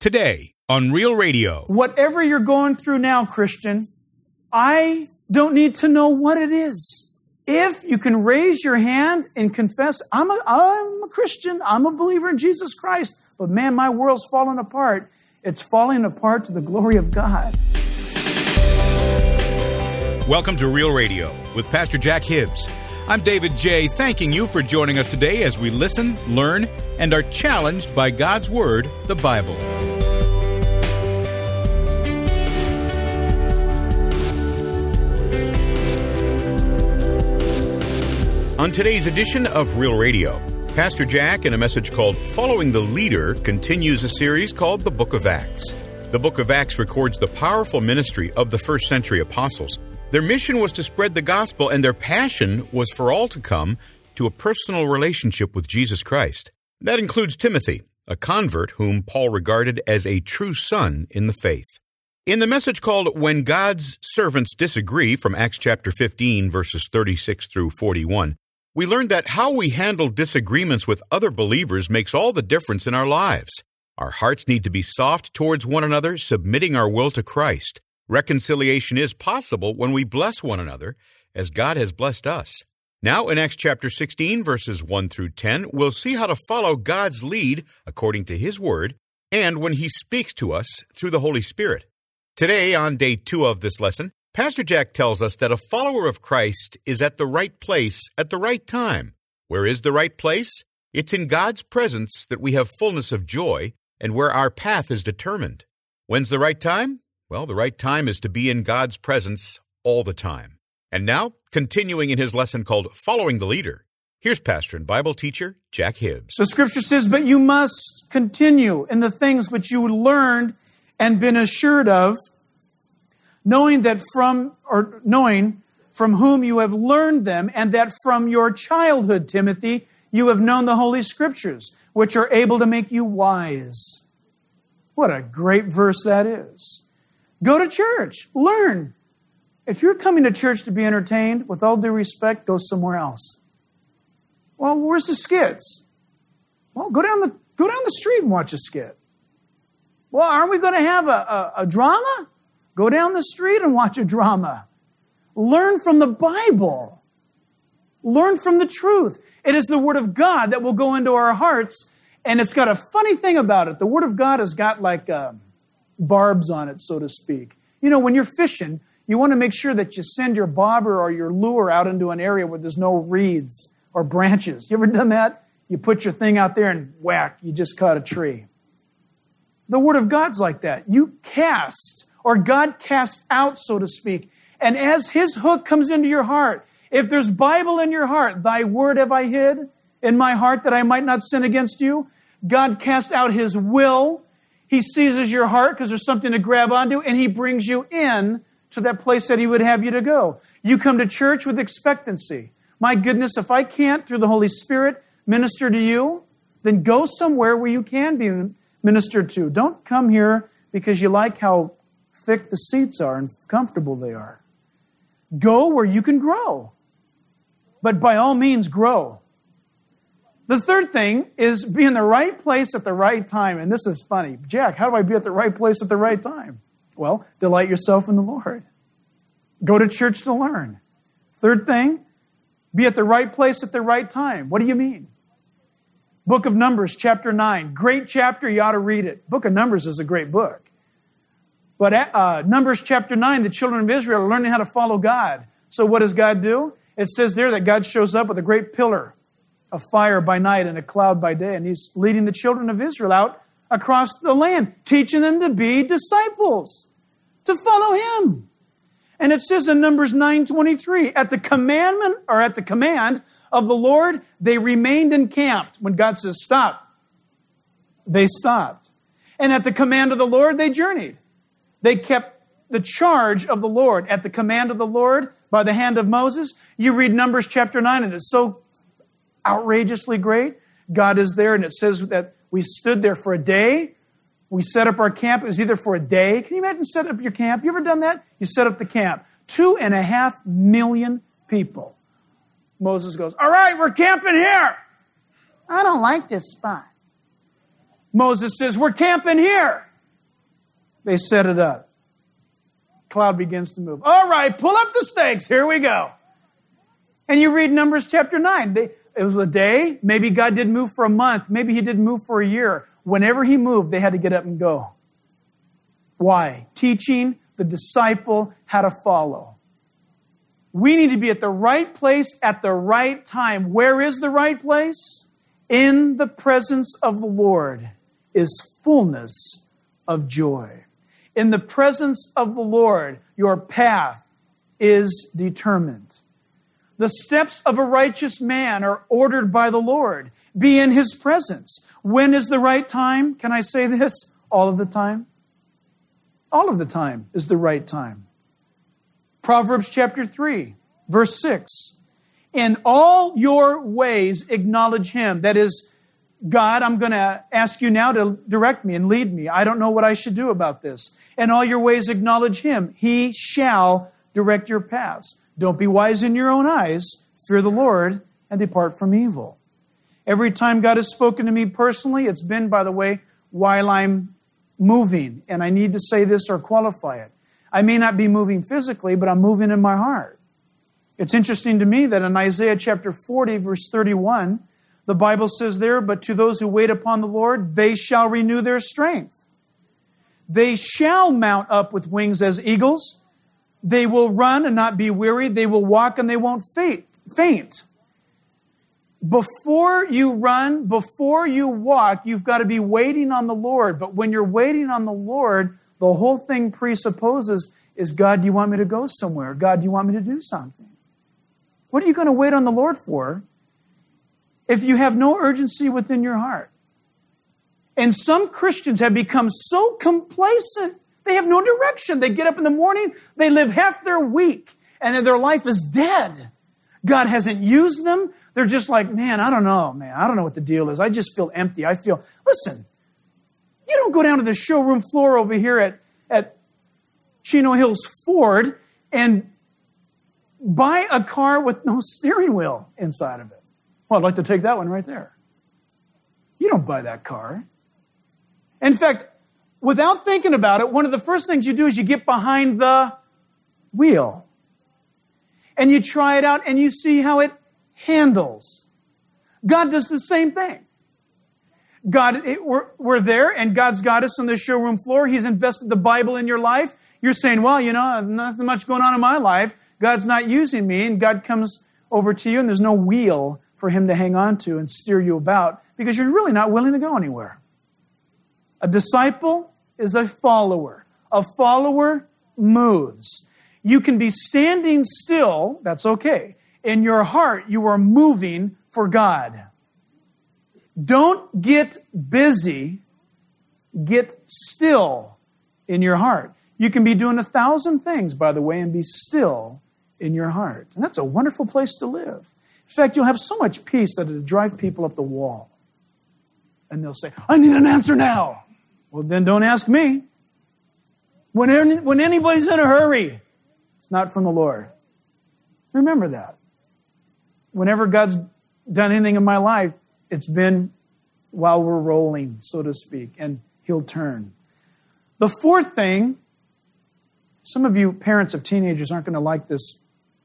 today on Real Radio. Whatever you're going through now, Christian, I don't need to know what it is. If you can raise your hand and confess, I'm a Christian, I'm a believer in Jesus Christ, but man, my world's falling apart. It's falling apart to the glory of God. Welcome to Real Radio with Pastor Jack Hibbs. I'm David J., thanking you for joining us today as we listen, learn, and are challenged by God's Word, the Bible. On today's edition of Real Radio, Pastor Jack, in a message called Following the Leader, continues a series called the Book of Acts. The Book of Acts records the powerful ministry of the first century apostles. Their mission was to spread the gospel, and their passion was for all to come to a personal relationship with Jesus Christ. That includes Timothy, a convert whom Paul regarded as a true son in the faith. In the message called When God's Servants Disagree, from Acts chapter 15, verses 36 through 41, we learned that how we handle disagreements with other believers makes all the difference in our lives. Our hearts need to be soft towards one another, submitting our will to Christ. Reconciliation is possible when we bless one another, as God has blessed us. Now, in Acts chapter 16, verses 1 through 10, we'll see how to follow God's lead according to His Word, and when He speaks to us through the Holy Spirit. Today, on day 2 of this lesson, Pastor Jack tells us that a follower of Christ is at the right place at the right time. Where is the right place? It's in God's presence that we have fullness of joy, and where our path is determined. When's the right time? Well, the right time is to be in God's presence all the time. And now, continuing in his lesson called Following the Leader, here's pastor and Bible teacher Jack Hibbs. The scripture says, but you must continue in the things which you learned and been assured of, knowing from whom you have learned them, and that from your childhood, Timothy, you have known the Holy Scriptures, which are able to make you wise. What a great verse that is. Go to church. Learn. If you're coming to church to be entertained, with all due respect, go somewhere else. Well, where's the skits? Well, go down the street and watch a skit. Well, aren't we going to have a drama? Go down the street and watch a drama. Learn from the Bible. Learn from the truth. It is the Word of God that will go into our hearts, and it's got a funny thing about it. The Word of God has got like barbs on it, so to speak. You know, when you're fishing, you want to make sure that you send your bobber or your lure out into an area where there's no reeds or branches. You ever done that? You put your thing out there and whack, you just caught a tree. The Word of God's like that. You cast, or God casts out, so to speak. And as His hook comes into your heart, if there's Bible in your heart, thy word have I hid in my heart that I might not sin against you. God cast out His will. He seizes your heart because there's something to grab onto, and He brings you in to that place that He would have you to go. You come to church with expectancy. My goodness, if I can't, through the Holy Spirit, minister to you, then go somewhere where you can be ministered to. Don't come here because you like how thick the seats are and comfortable they are. Go where you can grow. But by all means, grow. The third thing is be in the right place at the right time. And this is funny. Jack, how do I be at the right place at the right time? Well, delight yourself in the Lord. Go to church to learn. Third thing, be at the right place at the right time. What do you mean? Book of Numbers, chapter 9. Great chapter, you ought to read it. Book of Numbers is a great book. But Numbers chapter 9, the children of Israel are learning how to follow God. So what does God do? It says there that God shows up with a great pillar of fire by night and a cloud by day. And He's leading the children of Israel out across the land, teaching them to be disciples, to follow Him. And it says in Numbers 9:23, at the command of the Lord, they remained encamped. When God says stop, they stopped. And at the command of the Lord, they journeyed. They kept the charge of the Lord at the command of the Lord by the hand of Moses. You read Numbers chapter 9, and it's so outrageously great. God is there, and it says that we stood there for a day. We set up our camp. It was either for a day. Can you imagine setting up your camp? You ever done that? You set up the camp. 2.5 million people. Moses goes, all right, we're camping here. I don't like this spot. Moses says, we're camping here. They set it up. Cloud begins to move. All right, pull up the stakes. Here we go. And you read Numbers chapter 9. It was a day. Maybe God didn't move for a month. Maybe he didn't move for a year. Whenever he moved, they had to get up and go. Why? Teaching the disciple how to follow. We need to be at the right place at the right time. Where is the right place? In the presence of the Lord is fullness of joy. In the presence of the Lord, your path is determined. The steps of a righteous man are ordered by the Lord. Be in his presence. When is the right time? Can I say this? All of the time. All of the time is the right time. Proverbs chapter 3, verse 6. In all your ways acknowledge him. That is, God, I'm going to ask you now to direct me and lead me. I don't know what I should do about this. In all your ways acknowledge him. He shall direct your paths. Don't be wise in your own eyes. Fear the Lord and depart from evil. Every time God has spoken to me personally, it's been, by the way, while I'm moving. And I need to say this or qualify it. I may not be moving physically, but I'm moving in my heart. It's interesting to me that in Isaiah chapter 40, verse 31, the Bible says there, but to those who wait upon the Lord, they shall renew their strength. They shall mount up with wings as eagles. They will run and not be weary. They will walk and they won't faint. Before you run, before you walk, you've got to be waiting on the Lord. But when you're waiting on the Lord, the whole thing presupposes is, God, do you want me to go somewhere? God, do you want me to do something? What are you going to wait on the Lord for if you have no urgency within your heart? And some Christians have become so complacent, they have no direction. They get up in the morning, they live half their week, and then their life is dead. God hasn't used them. They're just like, man, I don't know what the deal is. I just feel empty. Listen, you don't go down to the showroom floor over here at Chino Hills Ford and buy a car with no steering wheel inside of it. Well, I'd like to take that one right there. You don't buy that car. In fact, without thinking about it, one of the first things you do is you get behind the wheel. And you try it out and you see how it handles. God does the same thing. We're there and God's got us on the showroom floor. He's invested the Bible in your life. You're saying, well, nothing much going on in my life. God's not using me. And God comes over to you and there's no wheel for him to hang on to and steer you about because you're really not willing to go anywhere. A disciple is a follower. A follower moves. You can be standing still, that's okay. In your heart, you are moving for God. Don't get busy, get still in your heart. You can be doing 1,000 things, by the way, and be still in your heart. And that's a wonderful place to live. In fact, you'll have so much peace that it'll drive people up the wall. And they'll say, I need an answer now. Well, then don't ask me. When anybody's in a hurry, it's not from the Lord. Remember that. Whenever God's done anything in my life, it's been while we're rolling, so to speak, and he'll turn. The fourth thing, some of you parents of teenagers aren't going to like this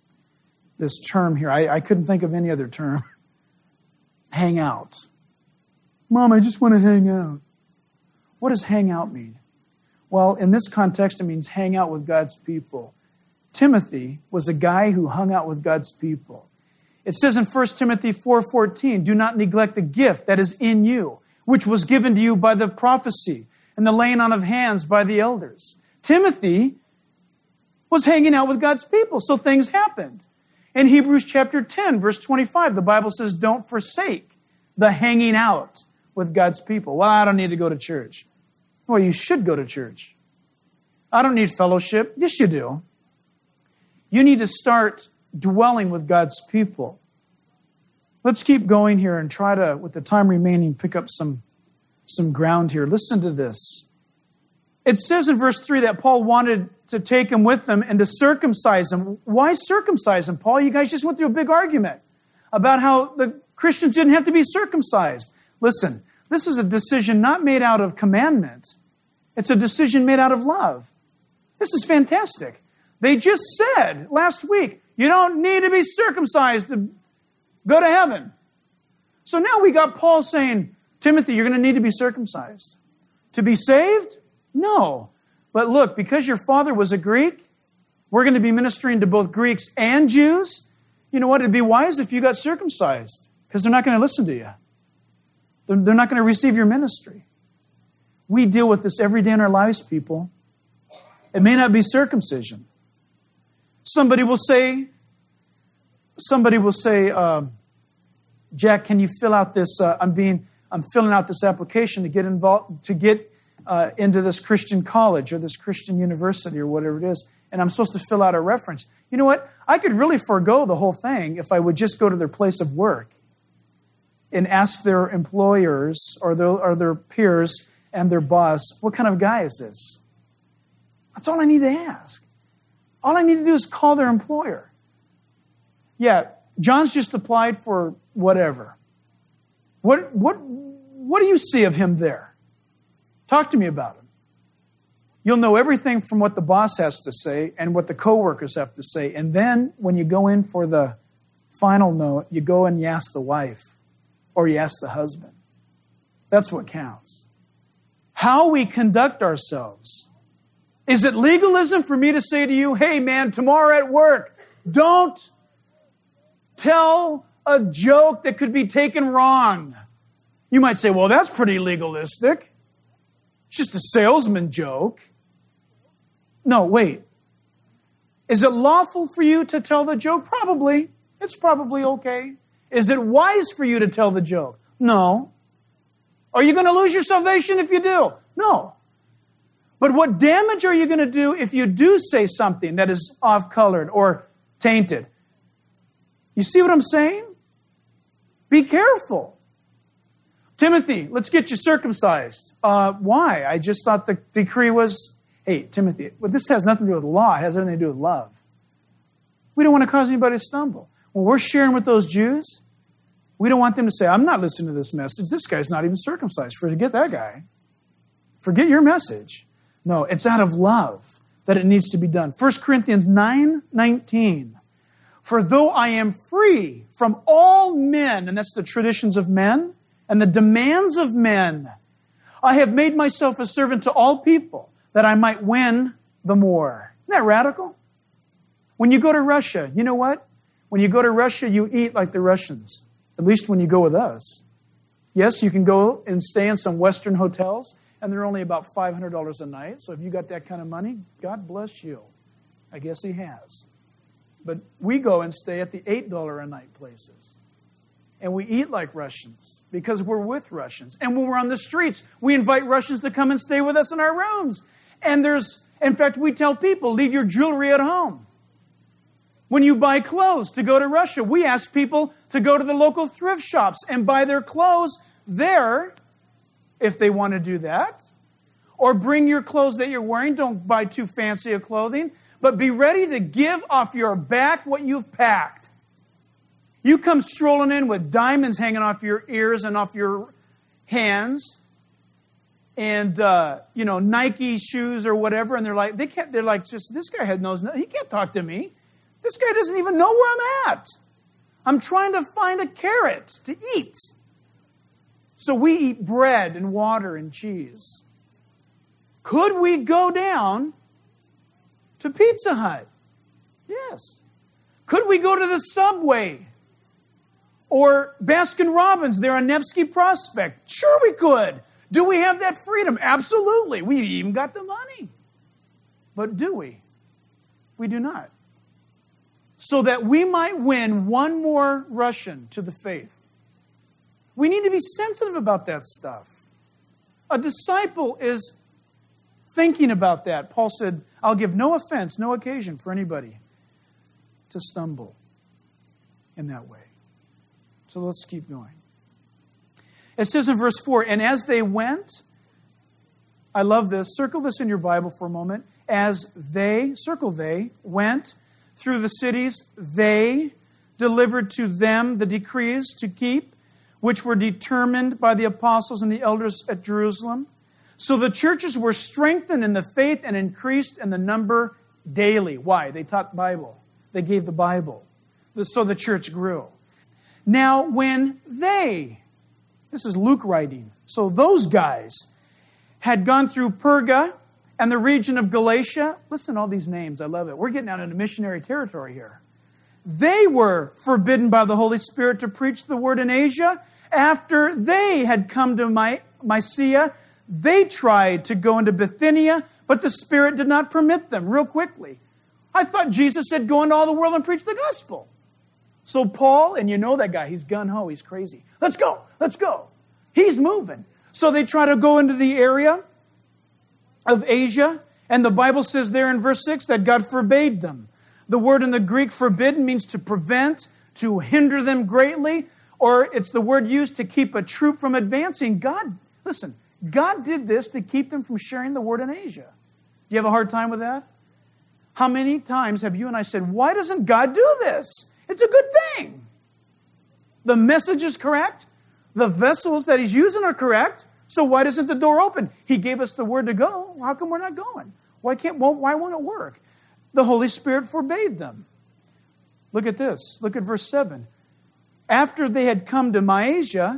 term here. I couldn't think of any other term. Hang out. Mom, I just want to hang out. What does hang out mean? Well, in this context, it means hang out with God's people. Timothy was a guy who hung out with God's people. It says in 1 Timothy 4:14, do not neglect the gift that is in you, which was given to you by the prophecy and the laying on of hands by the elders. Timothy was hanging out with God's people, so things happened. In Hebrews chapter 10, verse 25, the Bible says, don't forsake the hanging out with God's people. Well, I don't need to go to church. Well, you should go to church. I don't need fellowship. Yes, you do. You need to start dwelling with God's people. Let's keep going here and try to, with the time remaining, pick up some ground here. Listen to this. It says in verse 3 that Paul wanted to take him with them and to circumcise him. Why circumcise him, Paul? You guys just went through a big argument about how the Christians didn't have to be circumcised. Listen, this is a decision not made out of commandment. It's a decision made out of love. This is fantastic. They just said last week, you don't need to be circumcised to go to heaven. So now we got Paul saying, Timothy, you're going to need to be circumcised. To be saved? No. But look, because your father was a Greek, we're going to be ministering to both Greeks and Jews. You know what? It'd be wise if you got circumcised, because they're not going to listen to you. They're not going to receive your ministry. We deal with this every day in our lives, people. It may not be circumcision. Somebody will say, Jack, can you fill out this? I'm filling out this application to get involved, to get into this Christian college or this Christian university or whatever it is, and I'm supposed to fill out a reference. You know what? I could really forego the whole thing if I would just go to their place of work and ask their employers or their peers and their boss, what kind of guy is this? That's all I need to ask. All I need to do is call their employer. Yeah, John's just applied for whatever. What do you see of him there? Talk to me about him. You'll know everything from what the boss has to say and what the coworkers have to say. And then when you go in for the final note, you go and you ask the wife or you ask the husband. That's what counts. How we conduct ourselves. Is it legalism for me to say to you, hey man, tomorrow at work, don't tell a joke that could be taken wrong? You might say, well, that's pretty legalistic. It's just a salesman joke. No, wait. Is it lawful for you to tell the joke? Probably. It's probably okay. Is it wise for you to tell the joke? No. Are you going to lose your salvation if you do? No. But what damage are you going to do if you do say something that is off-colored or tainted? You see what I'm saying? Be careful. Timothy, let's get you circumcised. Why? I just thought the decree was, hey, Timothy, well, this has nothing to do with law. It has everything to do with love. We don't want to cause anybody to stumble. When we're sharing with those Jews, we don't want them to say, I'm not listening to this message. This guy's not even circumcised. Forget that guy. Forget your message. No, it's out of love that it needs to be done. 1 Corinthians 9:19. For though I am free from all men, and that's the traditions of men, and the demands of men, I have made myself a servant to all people, that I might win the more. Isn't that radical? When you go to Russia, you know what? When you go to Russia, you eat like the Russians. At least when you go with us. Yes, you can go and stay in some Western hotels, and they're only about $500 a night. So if you got that kind of money, God bless you. I guess He has. But we go and stay at the $8 a night places. And we eat like Russians because we're with Russians. And when we're on the streets, we invite Russians to come and stay with us in our rooms. And in fact, we tell people, leave your jewelry at home. When you buy clothes to go to Russia, we ask people to go to the local thrift shops and buy their clothes there, if they want to do that. Or bring your clothes that you're wearing. Don't buy too fancy of clothing. But be ready to give off your back what you've packed. You come strolling in with diamonds hanging off your ears and off your hands, and Nike shoes or whatever, and they're like, just this guy knows nothing. He can't talk to me. This guy doesn't even know where I'm at. I'm trying to find a carrot to eat. So we eat bread and water and cheese. Could we go down to Pizza Hut? Yes. Could we go to the Subway? Or Baskin Robbins there on Nevsky Prospect? Sure we could. Do we have that freedom? Absolutely. We even got the money. But do we? We do not. So that we might win one more Russian to the faith. We need to be sensitive about that stuff. A disciple is thinking about that. Paul said, I'll give no offense, no occasion for anybody to stumble in that way. So let's keep going. It says in verse 4, and as they went, I love this, circle this in your Bible for a moment, as they went through the cities, they delivered to them the decrees to keep, which were determined by the apostles and the elders at Jerusalem. So the churches were strengthened in the faith and increased in the number daily. Why? They taught Bible. They gave the Bible. So the church grew. Now when this is Luke writing, so those guys had gone through Perga and the region of Galatia. Listen to all these names. I love it. We're getting out into missionary territory here. They were forbidden by the Holy Spirit to preach the word in Asia. After they had come to Mysia, they tried to go into Bithynia, but the Spirit did not permit them. Real quickly, I thought Jesus said, go into all the world and preach the gospel. So Paul, and you know that guy, he's gung-ho, he's crazy. Let's go. He's moving. So they try to go into the area of Asia, and the Bible says there in verse 6 that God forbade them. The word in the Greek forbidden means to prevent, to hinder them greatly, or it's the word used to keep a troop from advancing. God did this to keep them from sharing the word in Asia. Do you have a hard time with that? How many times have you and I said, why doesn't God do this? It's a good thing. The message is correct. The vessels that He's using are correct. So why doesn't the door open? He gave us the word to go. How come we're not going? Why won't it work? The Holy Spirit forbade them. Look at this. Look at verse 7. After they had come to Mysia,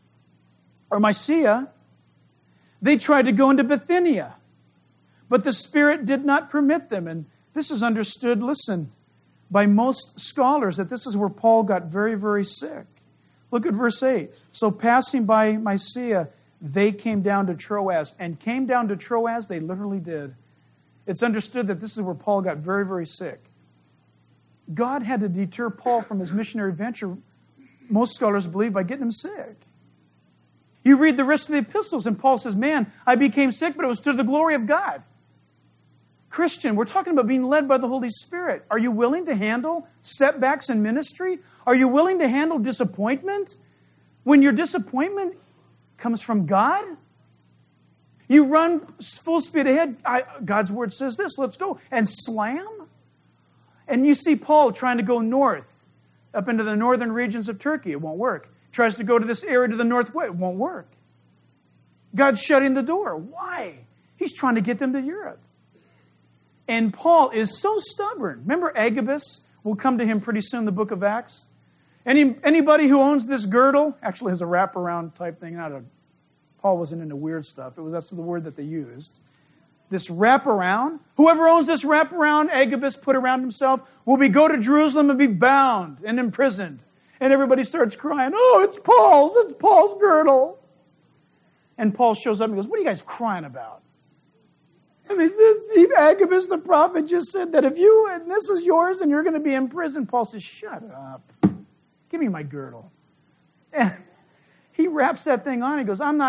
they tried to go into Bithynia. But the Spirit did not permit them. And this is understood, by most scholars, that this is where Paul got very, very sick. Look at verse 8. So passing by Mysia, they came down to Troas. And came down to Troas, they literally did. It's understood that this is where Paul got very, very sick. God had to deter Paul from his missionary venture, most scholars believe, by getting him sick. You read the rest of the epistles, and Paul says, man, I became sick, but it was to the glory of God. Christian, we're talking about being led by the Holy Spirit. Are you willing to handle setbacks in ministry? Are you willing to handle disappointment? When your disappointment comes from God, you run full speed ahead. God's word says this, let's go. And slam. And you see Paul trying to go north, up into the northern regions of Turkey. It won't work. Tries to go to this area to the northwest. It won't work. God's shutting the door. Why? He's trying to get them to Europe. And Paul is so stubborn. Remember Agabus? We'll come to him pretty soon in the book of Acts. Anybody who owns this girdle actually has a wraparound type thing. Paul wasn't into weird stuff. That's the word that they used. This wraparound. Whoever owns this wraparound, Agabus put around himself, will go to Jerusalem and be bound and imprisoned. And everybody starts crying, oh, it's Paul's girdle. And Paul shows up and goes, what are you guys crying about? I mean, Agabus the prophet just said that and this is yours and you're going to be in prison. Paul says, shut up. Give me my girdle. And he wraps that thing on. He goes, I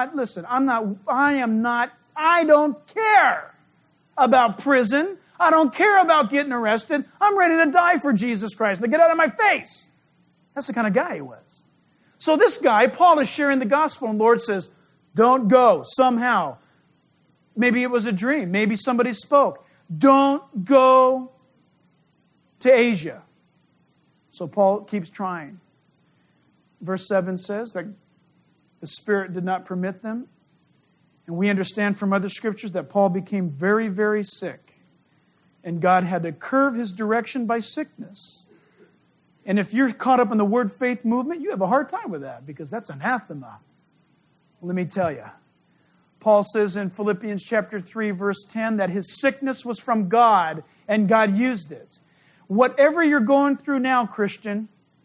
don't care about prison. I don't care about getting arrested. I'm ready to die for Jesus Christ. Now get out of my face. That's the kind of guy he was. So this guy, Paul, is sharing the gospel, and the Lord says, don't go somehow. Maybe it was a dream. Maybe somebody spoke. Don't go to Asia. So Paul keeps trying. Verse 7 says that the Spirit did not permit them. And we understand from other scriptures that Paul became very, very sick. And God had to curve his direction by sickness. And if you're caught up in the word faith movement, you have a hard time with that because that's anathema. Let me tell you. Paul says in Philippians chapter 3, verse 10, that his sickness was from God and God used it. Whatever you're going through now, Christian,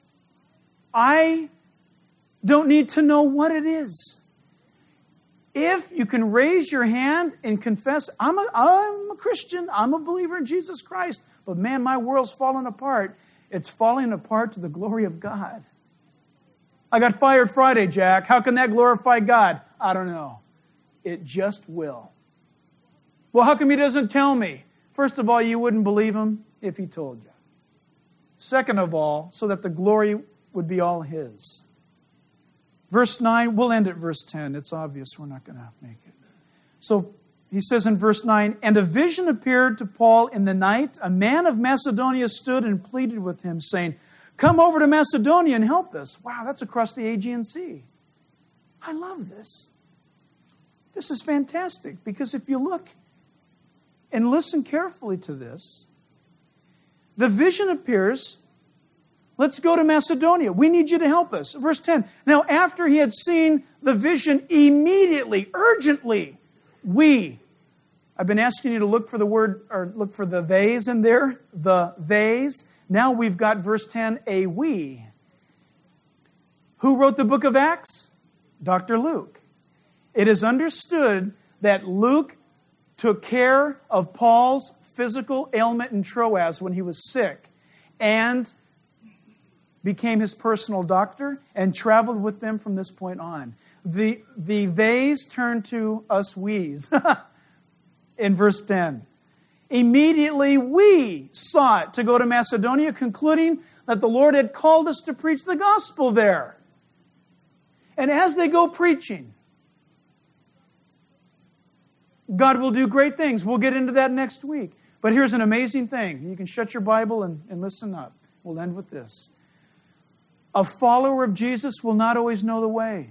I don't need to know what it is. If you can raise your hand and confess, I'm a Christian, I'm a believer in Jesus Christ, but man, my world's falling apart. It's falling apart to the glory of God. I got fired Friday, Jack. How can that glorify God? I don't know. It just will. Well, how come he doesn't tell me? First of all, you wouldn't believe him if he told you. Second of all, so that the glory would be all his. Verse 9, we'll end at verse 10. It's obvious we're not going to make it. So he says in verse 9, and a vision appeared to Paul in the night. A man of Macedonia stood and pleaded with him, saying, come over to Macedonia and help us. Wow, that's across the Aegean Sea. I love this. This is fantastic, because if you look and listen carefully to this, the vision appears, let's go to Macedonia. We need you to help us. Verse 10, now after he had seen the vision, immediately, urgently, I've been asking you to look for the word, or look for the theys in there, the theys. Now we've got verse 10, a we. Who wrote the book of Acts? Dr. Luke. It is understood that Luke took care of Paul's physical ailment in Troas when he was sick, and became his personal doctor and traveled with them from this point on. The theys turn to us we's in verse 10. Immediately we sought to go to Macedonia, concluding that the Lord had called us to preach the gospel there. And as they go preaching, God will do great things. We'll get into that next week. But here's an amazing thing. You can shut your Bible and listen up. We'll end with this. A follower of Jesus will not always know the way.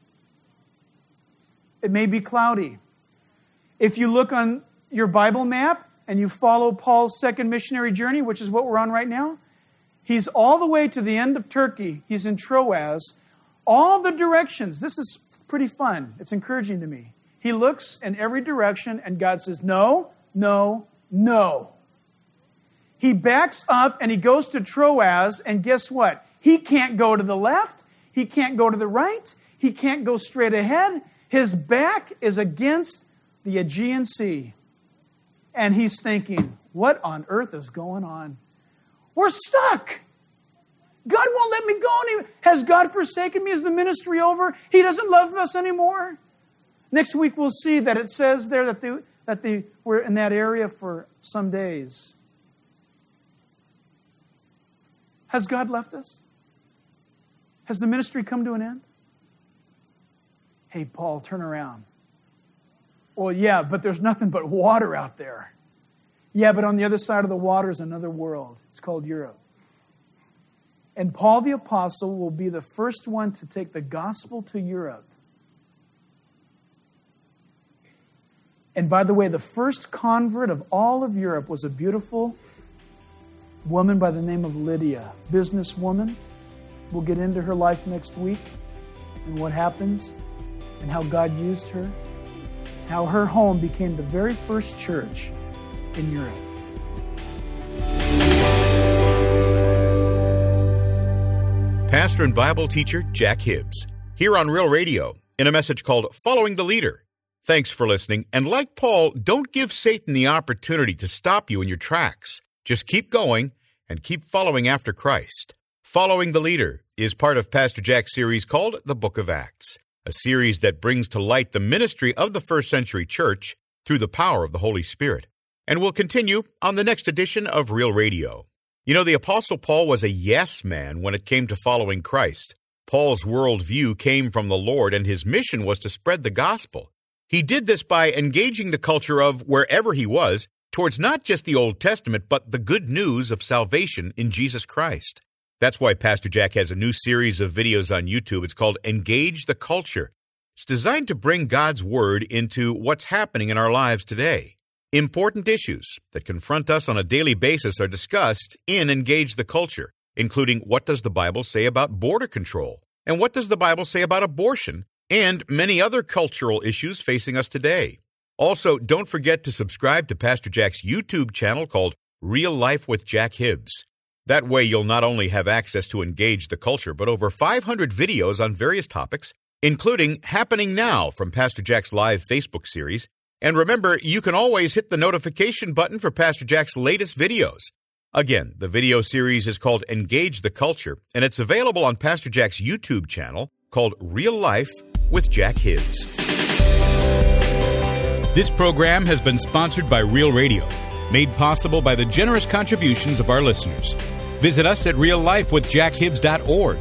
It may be cloudy. If you look on your Bible map and you follow Paul's second missionary journey, which is what we're on right now, he's all the way to the end of Turkey. He's in Troas. All the directions. This is pretty fun. It's encouraging to me. He looks in every direction and God says, no, no, no. He backs up and he goes to Troas, and guess what? He can't go to the left. He can't go to the right. He can't go straight ahead. His back is against the Aegean Sea. And he's thinking, what on earth is going on? We're stuck. God won't let me go. Has God forsaken me? Is the ministry over? He doesn't love us anymore. Next week we'll see that it says there that they were in that area for some days. Has God left us? Has the ministry come to an end? Hey, Paul, turn around. Well, yeah, but there's nothing but water out there. Yeah, but on the other side of the water is another world. It's called Europe. And Paul the Apostle will be the first one to take the gospel to Europe. And by the way, the first convert of all of Europe was a beautiful woman by the name of Lydia, businesswoman. We'll get into her life next week and what happens and how God used her, how her home became the very first church in Europe. Pastor and Bible teacher Jack Hibbs, here on Real Radio, in a message called Following the Leader. Thanks for listening, and like Paul, don't give Satan the opportunity to stop you in your tracks. Just keep going and keep following after Christ. Following the Leader is part of Pastor Jack's series called The Book of Acts, a series that brings to light the ministry of the first century church through the power of the Holy Spirit. And we'll continue on the next edition of Real Radio. You know, the Apostle Paul was a yes man when it came to following Christ. Paul's worldview came from the Lord, and his mission was to spread the gospel. He did this by engaging the culture of wherever he was towards not just the Old Testament, but the good news of salvation in Jesus Christ. That's why Pastor Jack has a new series of videos on YouTube. It's called Engage the Culture. It's designed to bring God's Word into what's happening in our lives today. Important issues that confront us on a daily basis are discussed in Engage the Culture, including what does the Bible say about border control, and what does the Bible say about abortion, and many other cultural issues facing us today. Also, don't forget to subscribe to Pastor Jack's YouTube channel called Real Life with Jack Hibbs. That way you'll not only have access to Engage the Culture, but over 500 videos on various topics, including Happening Now from Pastor Jack's live Facebook series. And remember, you can always hit the notification button for Pastor Jack's latest videos. Again, the video series is called Engage the Culture, and it's available on Pastor Jack's YouTube channel called Real Life with Jack Hibbs. This program has been sponsored by Real Radio, made possible by the generous contributions of our listeners. Visit us at reallifewithjackhibbs.org,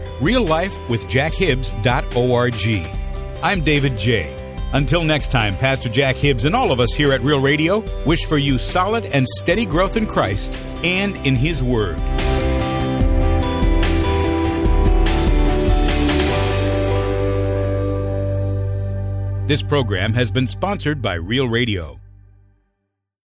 reallifewithjackhibbs.org. I'm David J. Until next time, Pastor Jack Hibbs and all of us here at Real Radio wish for you solid and steady growth in Christ and in His Word. This program has been sponsored by Real Radio.